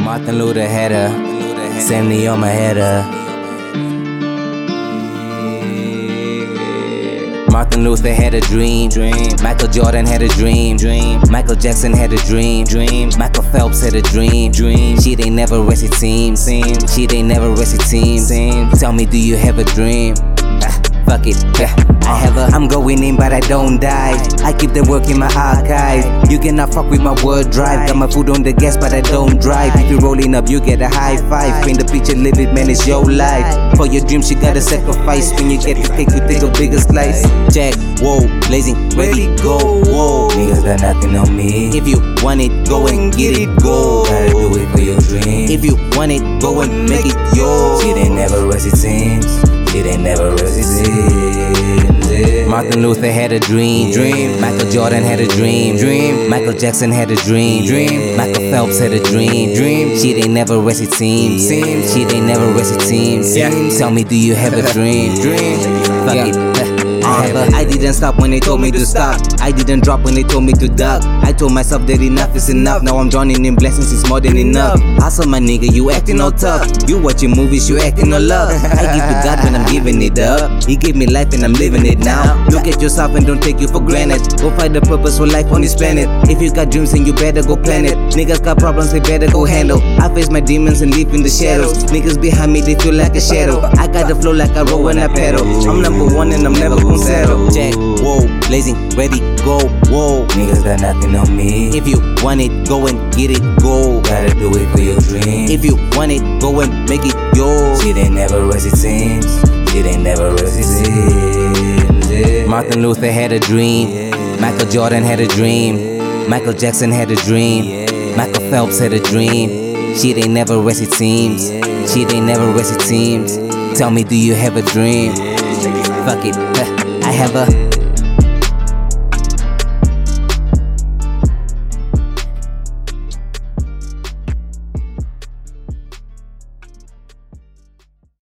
Martin Luther had a 70 on my head. Martin Luther had a dream. Michael Jordan had a dream. Michael Jackson had a dream. Michael Phelps had a dream. Shit ain't never rest it seems. Shit ain't never rest it seems. Tell me, do you have a dream? Fuck it, I have a. I'm going in, but I don't die. I keep the work in my archive. You cannot fuck with my word drive. Got my foot on the gas, but I don't drive. If you're rolling up, you get a high five. Paint the picture, live it, man, it's your life. For your dreams, you gotta sacrifice. When you get the cake, you take a bigger slice. Check, whoa, blazing, ready, go, whoa. Niggas got nothing on me. If you want it, go and get it, go. Gotta do it for your dream. If you want it, go and make it yours. Shit ain't never rest it seems. Shit ain't never rest it seems. Martin Luther had a dream. Michael Jordan had a dream. Michael Jackson had a dream. Michael Phelps had a dream. Shit ain't never rest it seems. Shit ain't never rest it seems. Tell me, do you have a dream? Fuck it. I didn't stop when they told me to stop. I didn't drop when they told me to duck. I told myself that enough is enough. Now I'm drowning in blessings, it's more than enough. Hustle, my nigga, you acting all tough. You watching movies, you acting all love. I give to God when I'm giving it up. He gave me life and I'm living it now. Look at yourself and don't take you for granted. Go find the purpose for life on this planet. If you got dreams, then you better go plan it. Niggas got problems, they better go handle. I face my demons and live in the shadows. Niggas behind me, they feel like a shadow. I got the flow like I roll when I pedal. I'm number one and I'm never gonna settle. Check, whoa, blazing, ready, go, whoa. Niggas got nothing on me. If you want it, go and get it, go. Gotta do it for your dream. If you want it, go and make it yours. Shit ain't never rest it seems. Shit ain't never rest it seems. Martin Luther had a dream. Michael Jordan had a dream. Michael Jackson had a dream. Michael Phelps had a dream. Shit ain't never rest it seems. Shit ain't never rest it seems. Tell me, do you have a dream? Fuck it, I have a.